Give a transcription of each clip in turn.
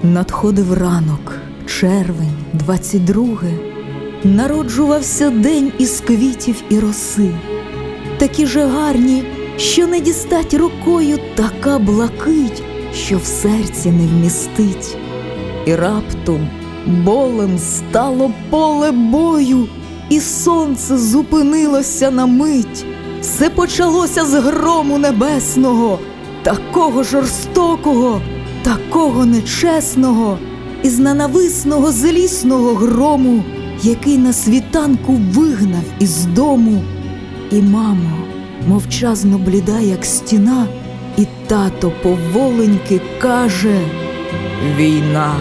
Надходив ранок, червень, 22-ге. Народжувався день із квітів і роси. Такі же гарні, що не дістать рукою, така блакить, що в серці не вмістить. І раптом болем стало поле бою, і сонце зупинилося на мить. Все почалося з грому небесного, такого жорстокого, такого нечесного, із ненависного злісного грому, який на світанку вигнав із дому. І мамо, мовчазно бліда, як стіна, і тато поволеньки каже: «Війна».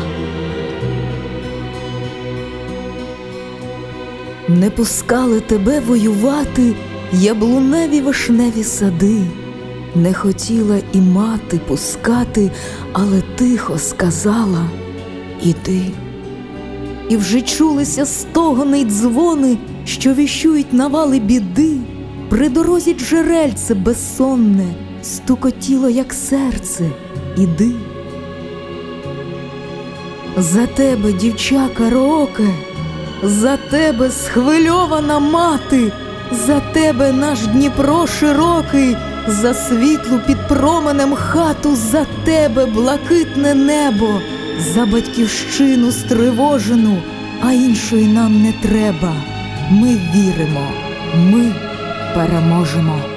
Не пускали тебе воювати яблуневі вишневі сади, не хотіла і мати пускати, але тихо сказала: «Іди». І вже чулися стогони й дзвони, що віщують навали біди. При дорозі джерельце безсонне стукотіло, як серце: «Іди». За тебе, дівча караоке, за тебе схвильована мати, за тебе наш Дніпро широкий, за світлу під променем хату, за тебе блакитне небо, за батьківщину стривожену, а іншої нам не треба. Ми віримо, ми переможемо.